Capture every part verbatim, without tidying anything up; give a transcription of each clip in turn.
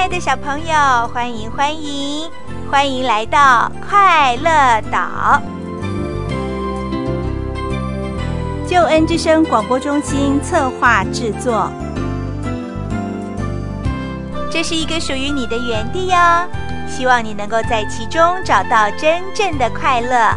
爱的小朋友，欢迎欢迎欢迎来到快乐岛。救恩之声广播中心策划制作，这是一个属于你的园地哦，希望你能够在其中找到真正的快乐。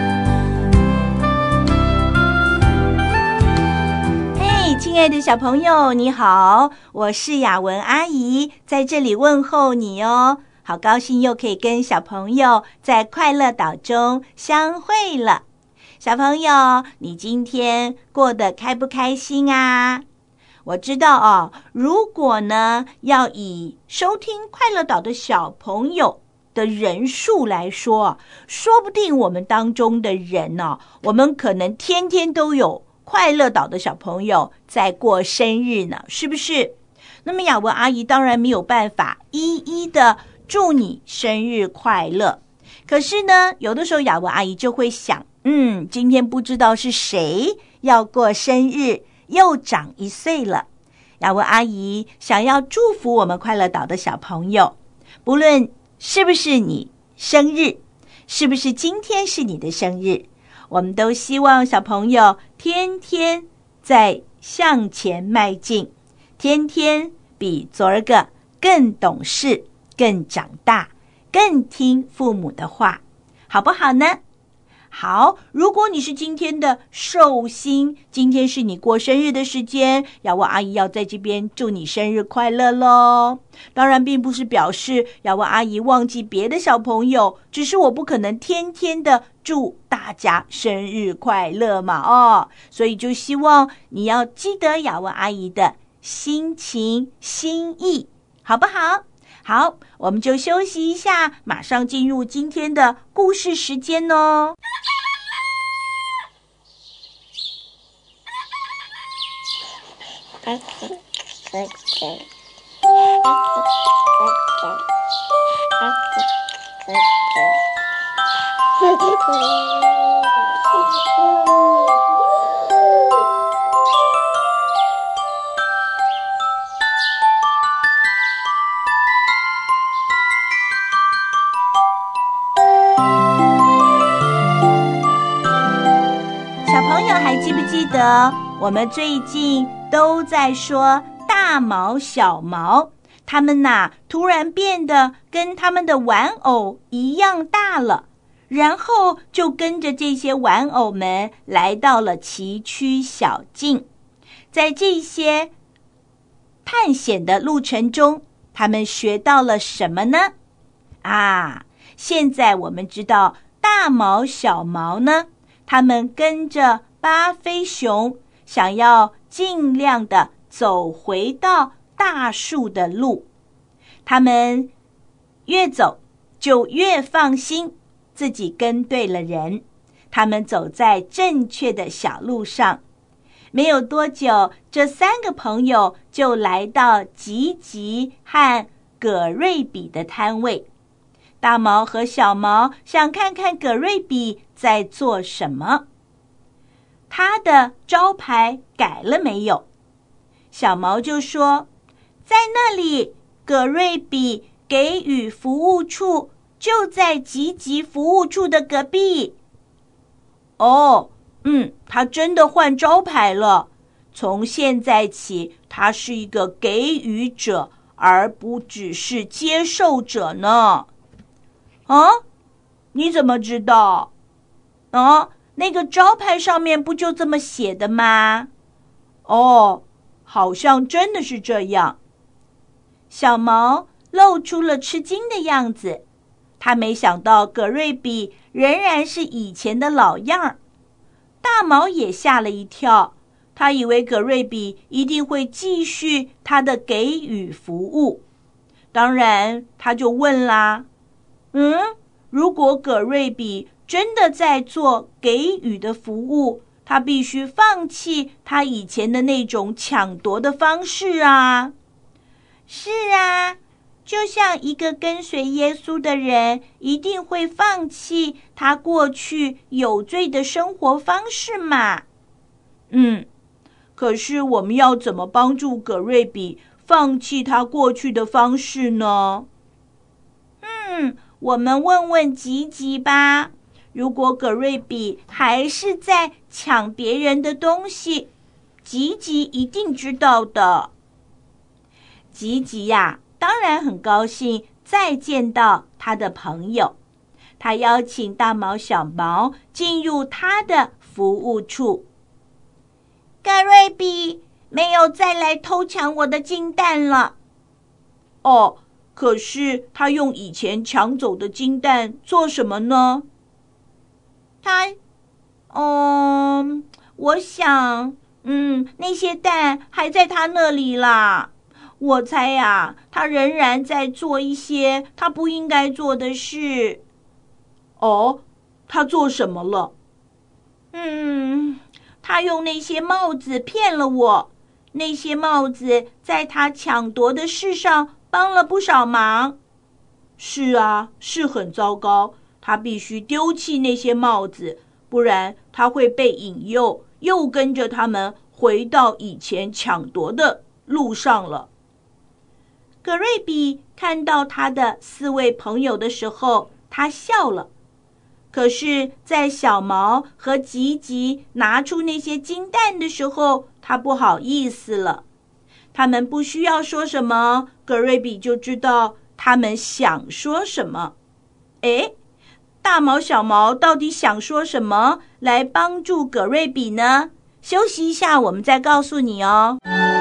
嘿，亲爱的小朋友，你好，我是雅文阿姨，在这里问候你哦。好高兴又可以跟小朋友在快乐岛中相会了。小朋友，你今天过得开不开心啊？我知道哦，如果呢要以收听快乐岛的小朋友的人数来说，说不定我们当中的人呢、哦，我们可能天天都有快乐岛的小朋友在过生日呢，是不是？那么雅文阿姨当然没有办法一一的祝你生日快乐，可是呢，有的时候雅文阿姨就会想，嗯，今天不知道是谁要过生日，又长一岁了。雅文阿姨想要祝福我们快乐岛的小朋友，不论是不是你生日，是不是今天是你的生日，我们都希望小朋友天天在向前迈进，天天比昨儿个更懂事，更长大，更听父母的话，好不好呢？好，如果你是今天的寿星，今天是你过生日的时间，雅文阿姨要在这边祝你生日快乐咯。当然并不是表示雅文阿姨忘记别的小朋友，只是我不可能天天的祝大家生日快乐嘛哦，所以就希望你要记得雅文阿姨的心情心意，好不好？好，我们就休息一下，马上进入今天的故事时间哦。小朋友还记不记得我们最近都在说大毛小毛，他们呐突然变得跟他们的玩偶一样大了，然后就跟着这些玩偶们来到了崎岖小径。在这些探险的路程中，他们学到了什么呢？啊，现在我们知道大毛小毛呢，他们跟着巴菲熊想要尽量的走回到大树的路，他们越走就越放心自己跟对了人，他们走在正确的小路上。没有多久，这三个朋友就来到吉吉和葛瑞比的摊位。大毛和小毛想看看葛瑞比在做什么，他的招牌改了没有？小毛就说，在那里，葛瑞比给予服务处就在吉吉服务处的隔壁。哦，嗯，他真的换招牌了。从现在起，他是一个给予者，而不只是接受者呢。啊，你怎么知道？啊，那个招牌上面不就这么写的吗？哦，好像真的是这样。小毛露出了吃惊的样子，他没想到葛瑞比仍然是以前的老样儿。大毛也吓了一跳，他以为葛瑞比一定会继续他的给予服务。当然，他就问啦，嗯，如果葛瑞比真的在做给予的服务，他必须放弃他以前的那种抢夺的方式啊。是啊，就像一个跟随耶稣的人一定会放弃他过去有罪的生活方式嘛。嗯，可是我们要怎么帮助葛瑞比放弃他过去的方式呢？嗯，我们问问吉吉吧。如果葛瑞比还是在抢别人的东西，吉吉一定知道的。吉吉呀，当然很高兴再见到他的朋友。他邀请大毛小毛进入他的服务处。葛瑞比没有再来偷抢我的金蛋了。哦，可是他用以前抢走的金蛋做什么呢？他，嗯，我想，嗯，那些蛋还在他那里啦。我猜呀，他仍然在做一些他不应该做的事。哦，他做什么了？嗯，他用那些帽子骗了我。那些帽子在他抢夺的事上帮了不少忙。是啊，是很糟糕。他必须丢弃那些帽子，不然他会被引诱，又跟着他们回到以前抢夺的路上了。葛瑞比看到他的四位朋友的时候，他笑了。可是在小毛和吉吉拿出那些金蛋的时候，他不好意思了。他们不需要说什么，葛瑞比就知道他们想说什么。诶，大毛小毛到底想说什么来帮助葛瑞比呢？休息一下，我们再告诉你哦。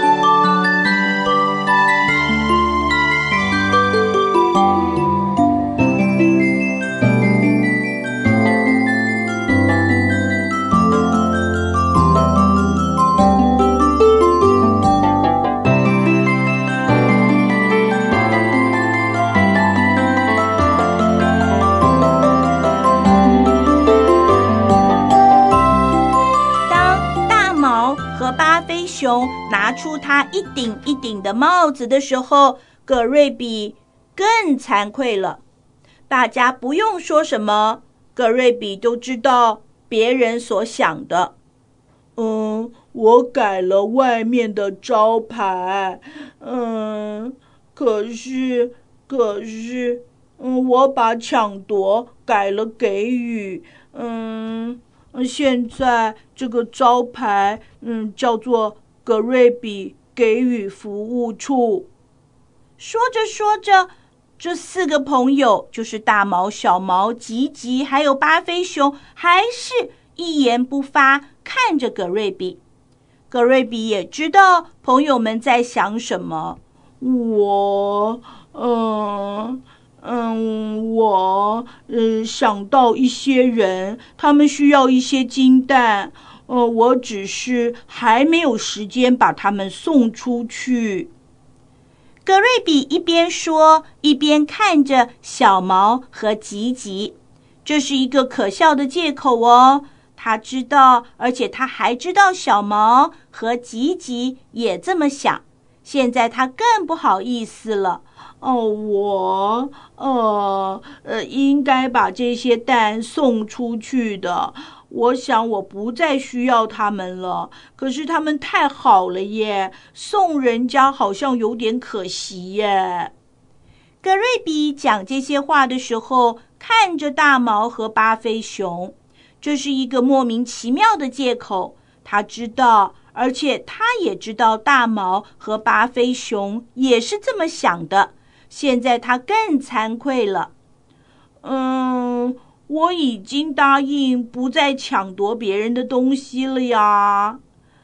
熊拿出他一顶一顶的帽子的时候，葛瑞比更惭愧了。大家不用说什么，葛瑞比都知道别人所想的。嗯，我改了外面的招牌，嗯，可是，可是，嗯，我把抢夺改了给予，嗯，现在这个招牌，嗯，叫做葛瑞比给予服务处。说着说着，这四个朋友，就是大毛、小毛、吉吉还有巴菲熊，还是一言不发看着葛瑞比。葛瑞比也知道朋友们在想什么。我，嗯嗯，我嗯想到一些人，他们需要一些金蛋。呃，我只是还没有时间把他们送出去。葛瑞比一边说，一边看着小毛和吉吉。这是一个可笑的借口哦。他知道，而且他还知道小毛和吉吉也这么想。现在他更不好意思了。哦，我呃呃，应该把这些蛋送出去的。我想我不再需要他们了，可是他们太好了耶，送人家好像有点可惜耶。葛瑞比讲这些话的时候，看着大毛和巴菲熊，这是一个莫名其妙的借口。他知道，而且他也知道大毛和巴菲熊也是这么想的。现在他更惭愧了。嗯，我已经答应不再抢夺别人的东西了呀。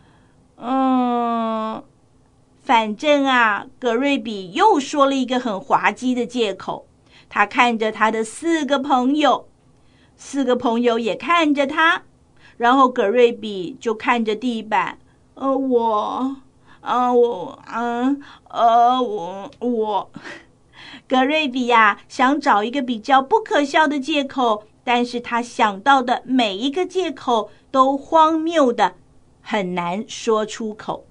嗯，反正啊，葛瑞比又说了一个很滑稽的借口。他看着他的四个朋友，四个朋友也看着他，然后葛瑞比就看着地板。呃，我，啊，我，嗯，呃，我，我。葛瑞比呀，想找一个比较不可笑的借口，但是他想到的每一个借口都荒谬的，很难说出口。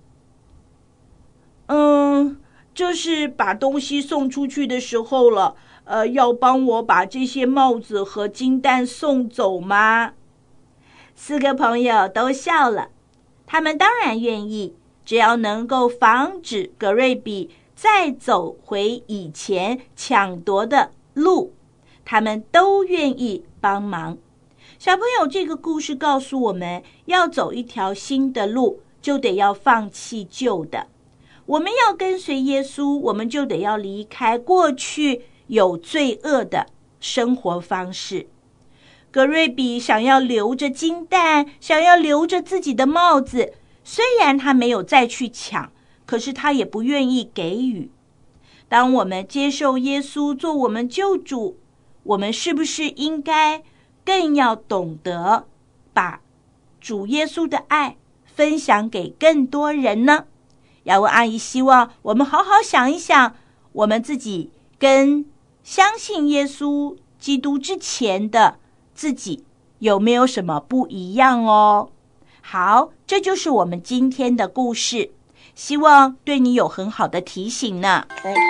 嗯，就是把东西送出去的时候了，呃，要帮我把这些帽子和金蛋送走吗？四个朋友都笑了，他们当然愿意。 只要能够防止格瑞比再走回以前抢夺的路，他们都愿意帮忙。小朋友，这个故事告诉我们，要走一条新的路，就得要放弃旧的。我们要跟随耶稣，我们就得要离开过去有罪恶的生活方式。格瑞比想要留着金蛋，想要留着自己的帽子，虽然他没有再去抢，可是他也不愿意给予。当我们接受耶稣做我们救主，我们是不是应该更要懂得把主耶稣的爱分享给更多人呢？雅文阿姨希望我们好好想一想，我们自己跟相信耶稣基督之前的自己有没有什么不一样哦？好，这就是我们今天的故事，希望对你有很好的提醒呢。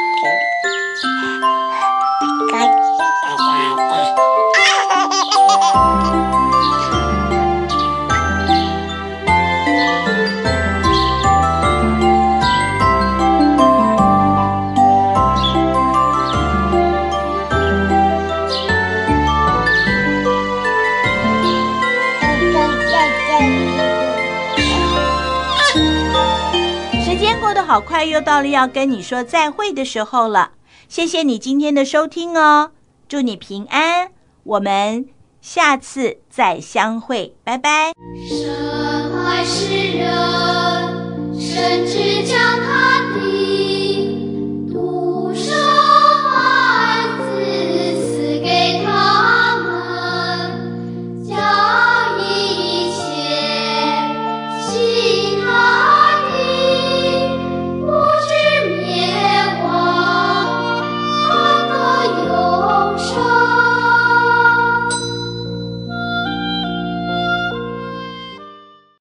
好快又到了要跟你说再会的时候了，谢谢你今天的收听哦，祝你平安，我们下次再相会，拜拜。 神爱世人，甚至将他